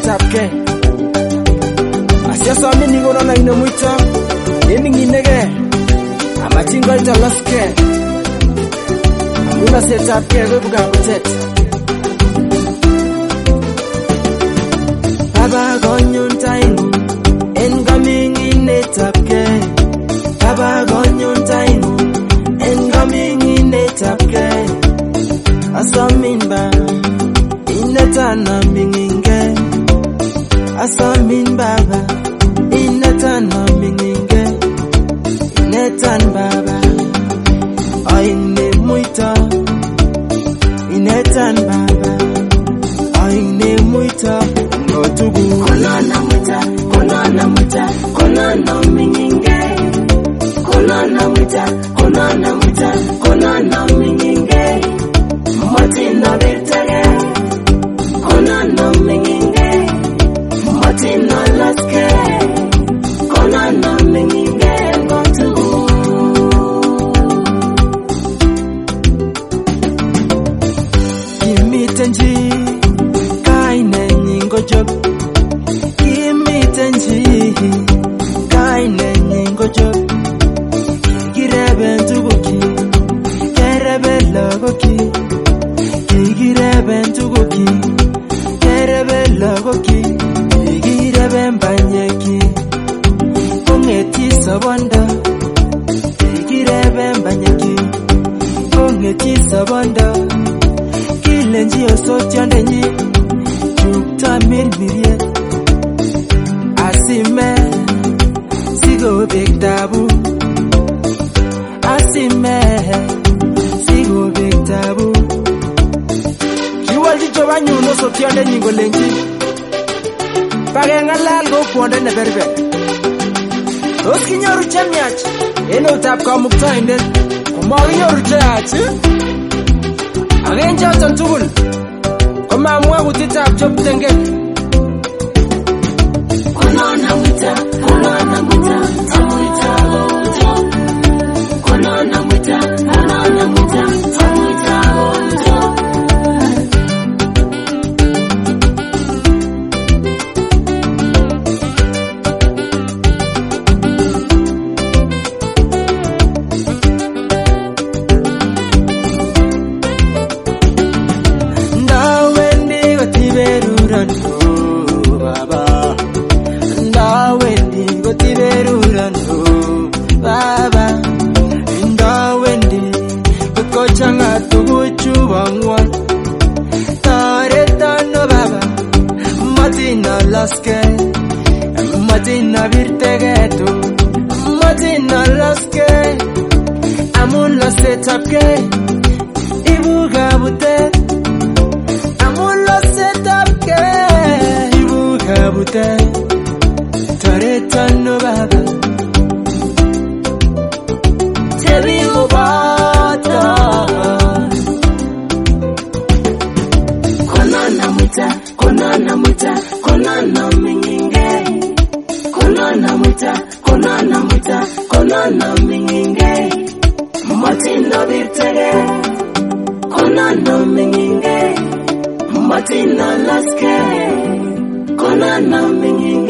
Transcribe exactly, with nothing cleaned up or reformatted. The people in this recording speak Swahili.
chametapke asiasamini kono ine muito yeninginege amachingoito loske amuna setapke kobukabutet Baba gonyun tainu en coming in etapke Baba gonyun tainu en coming in etapke Asamin ba inetana minginge Asamin baba inetana minginge Inetan baba aine muito Inetan baba aine muito Ngotugu Konana muta konana muta konana minginge Konana muta konana muta konana minginge Matina bertage konana minginge Matina laske konana minginge Ngotugu Imitenji kaine nyingo job Imitenji kaine nyingo job Gireben tuguki Kerebe logoki Gireben tuguki Kerebe logoki Gireben banyeki Kongeti sabanda Gireben banyeki Kongeti sabanda Kilenji osotyondenyi Chukta mirmirie Asime Sigo bektabu Asime Sigo bektabu Kiwalji chobanyu no osotyondenyi ngolenji Pagengalal go kwonde ne berber Tos kinyoru chemyach Eno tap kamuktaindet Komakinyoru cheyach Agen choton tugul Komamwa kutitab choptengek Konana muta konana muta amuita ojo Konana muta konana muta amuita ojo Laske Matina virtegeto Matina laske Amun la setapke Ibuga butet Amun la setapke Ibuga butet Tareta no baba Tebi ubata Konana muta konana muta konana minginge Konana muta konana muta konana minginge Matina virtage konana minginge Matina laske konana minginge